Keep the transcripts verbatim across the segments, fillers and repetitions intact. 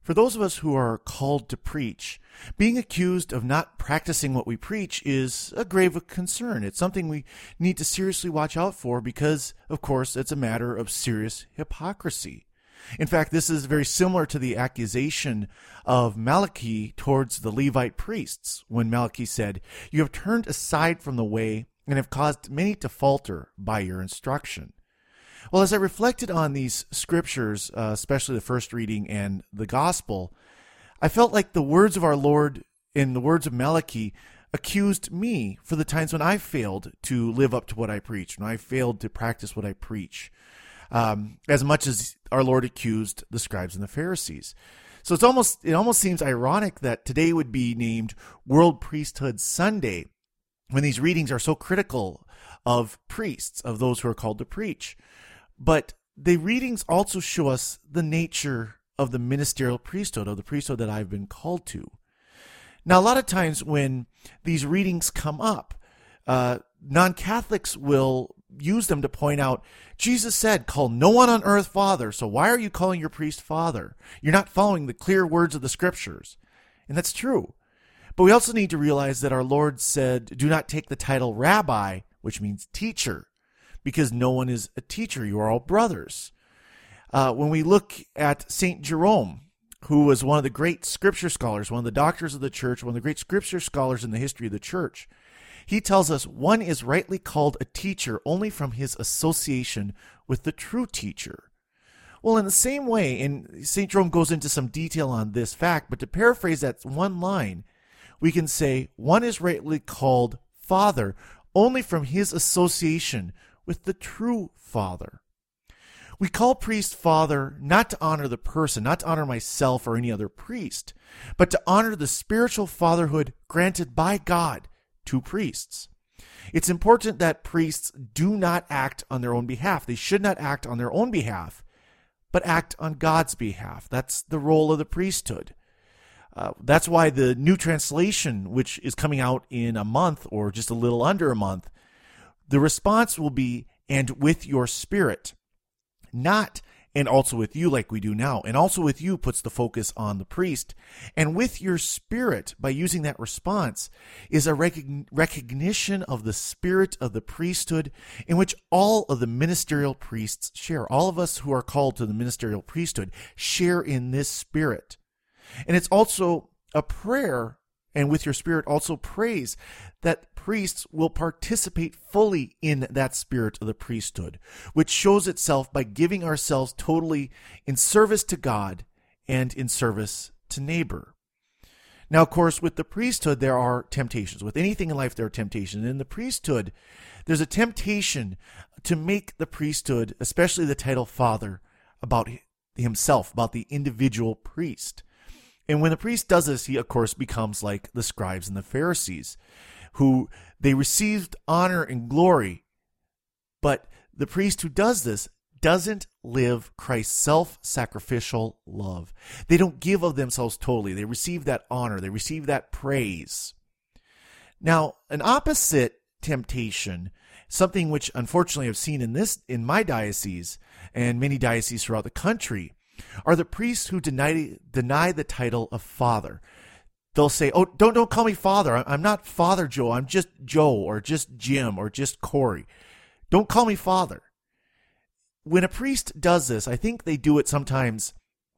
For those of us who are called to preach, being accused of not practicing what we preach is a grave concern. It's something we need to seriously watch out for because, of course, it's a matter of serious hypocrisy. In fact, this is very similar to the accusation of Malachi towards the Levite priests when Malachi said, "You have turned aside from the way and have caused many to falter by your instruction." Well, as I reflected on these scriptures, uh, especially the first reading and the gospel, I felt like the words of our Lord in the words of Malachi accused me for the times when I failed to live up to what I preach, when I failed to practice what I preach, um, as much as our Lord accused the scribes and the Pharisees. So it's almost it almost seems ironic that today would be named World Priesthood Sunday, when these readings are so critical of priests, of those who are called to preach. But the readings also show us the nature of the ministerial priesthood, of the priesthood that I've been called to. Now, a lot of times when these readings come up, uh, non-Catholics will use them to point out, Jesus said, "Call no one on earth father, so why are you calling your priest father? You're not following the clear words of the scriptures." And that's true. But we also need to realize that our Lord said, "Do not take the title rabbi," which means teacher, because no one is a teacher. You are all brothers. Uh, when we look at Saint Jerome, who was one of the great scripture scholars, one of the doctors of the church, one of the great scripture scholars in the history of the church, he tells us one is rightly called a teacher only from his association with the true teacher. Well, in the same way, and Saint Jerome goes into some detail on this fact, but to paraphrase that one line, we can say one is rightly called father only from his association with the true Father. We call priest father not to honor the person, not to honor myself or any other priest, but to honor the spiritual fatherhood granted by God to priests. It's important that priests do not act on their own behalf. They should not act on their own behalf, but act on God's behalf. That's the role of the priesthood. Uh, that's why the New Translation, which is coming out in a month or just a little under a month, the response will be, "and with your spirit," not "and also with you" like we do now. "And also with you" puts the focus on the priest. And "with your spirit," by using that response, is a recogn- recognition of the spirit of the priesthood in which all of the ministerial priests share. All of us who are called to the ministerial priesthood share in this spirit. And it's also a prayer, and "with your spirit" also prays that priests will participate fully in that spirit of the priesthood, which shows itself by giving ourselves totally in service to God and in service to neighbor. Now, of course, with the priesthood, there are temptations. With anything in life, there are temptations. And in the priesthood, there's a temptation to make the priesthood, especially the title father, about himself, about the individual priest. And when the priest does this, he, of course, becomes like the scribes and the Pharisees, who they received honor and glory, but the priest who does this doesn't live Christ's self-sacrificial love. They don't give of themselves totally. They receive that honor. They receive that praise. Now, an opposite temptation, something which unfortunately I've seen in this in my diocese and many dioceses throughout the country, are the priests who deny deny the title of father. They'll say, "Oh, don't don't call me father. I'm not Father Joe. I'm just Joe or just Jim or just Corey. Don't call me father." When a priest does this, I think they do it sometimes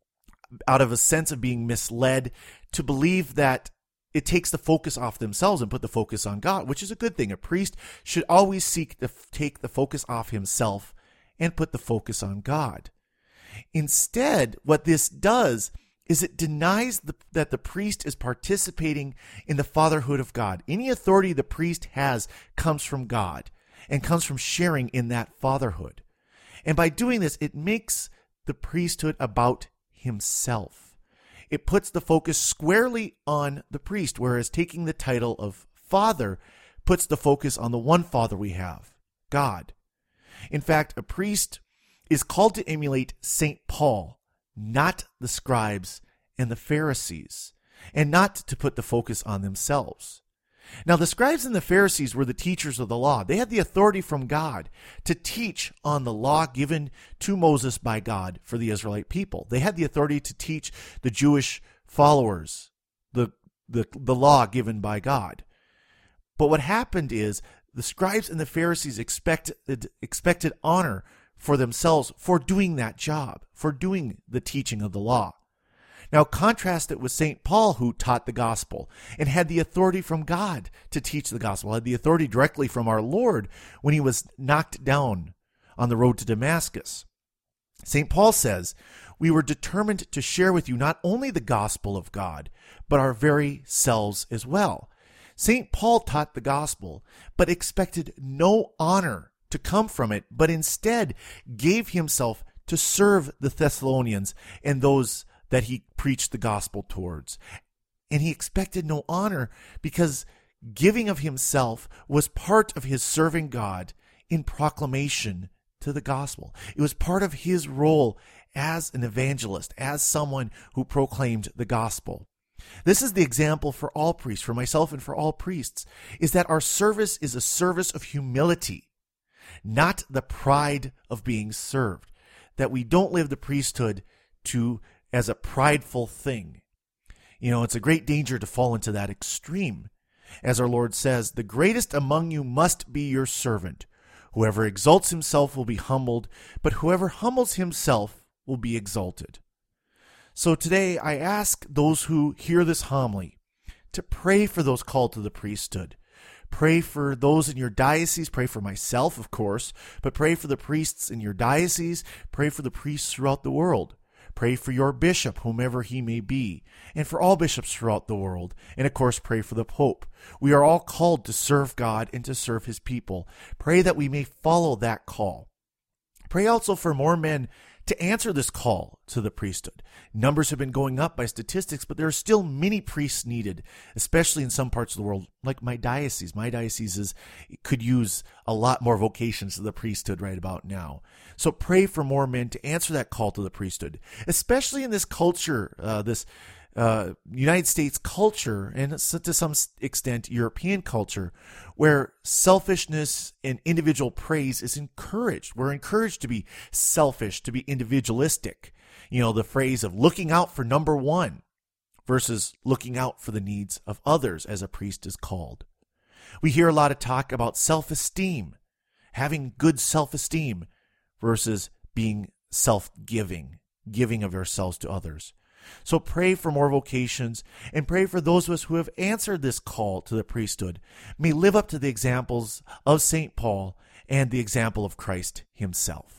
out of a sense of being misled to believe that it takes the focus off themselves and put the focus on God, which is a good thing. A priest should always seek to take the focus off himself and put the focus on God. Instead, what this does is it denies the, that the priest is participating in the fatherhood of God. Any authority the priest has comes from God and comes from sharing in that fatherhood. And by doing this, it makes the priesthood about himself. It puts the focus squarely on the priest, whereas taking the title of father puts the focus on the one father we have, God. In fact, a priest is called to emulate Saint Paul, not the scribes and the Pharisees, and not to put the focus on themselves. Now, the scribes and the Pharisees were the teachers of the law. They had the authority from God to teach on the law given to Moses by God for the Israelite people. They had the authority to teach the Jewish followers the, the, the law given by God. But what happened is the scribes and the Pharisees expected, expected honor for themselves for doing that job, for doing the teaching of the law. Now contrast it with Saint Paul, who taught the gospel and had the authority from God to teach the gospel, had the authority directly from our Lord when he was knocked down on the road to Damascus. Saint Paul says, "We were determined to share with you not only the gospel of God, but our very selves as well." Saint Paul taught the gospel, but expected no honor to come from it, but instead gave himself to serve the Thessalonians and those that he preached the gospel towards. And he expected no honor because giving of himself was part of his serving God in proclamation to the gospel. It was part of his role as an evangelist, as someone who proclaimed the gospel. This is the example for all priests, for myself and for all priests, is that our service is a service of humility, not the pride of being served. That we don't live the priesthood to as a prideful thing. You know, it's a great danger to fall into that extreme. As our Lord says, "The greatest among you must be your servant. Whoever exalts himself will be humbled, but whoever humbles himself will be exalted." So today I ask those who hear this homily to pray for those called to the priesthood. Pray for those in your diocese. Pray for myself, of course, but pray for the priests in your diocese. Pray for the priests throughout the world. Pray for your bishop, whomever he may be, and for all bishops throughout the world. And of course, pray for the Pope. We are all called to serve God and to serve his people. Pray that we may follow that call. Pray also for more men to answer this call to the priesthood. Numbers have been going up by statistics, but there are still many priests needed, especially in some parts of the world, like my diocese. My diocese is, could use a lot more vocations to the priesthood right about now. So pray for more men to answer that call to the priesthood, especially in this culture, uh, this uh, United States culture, and to some extent European culture, where selfishness and individual praise is encouraged. We're encouraged to be selfish, to be individualistic. You know, the phrase of looking out for number one versus looking out for the needs of others, as a priest is called. We hear a lot of talk about self-esteem, having good self-esteem versus being self-giving, giving of ourselves to others. So pray for more vocations, and pray for those of us who have answered this call to the priesthood may live up to the examples of Saint Paul and the example of Christ himself.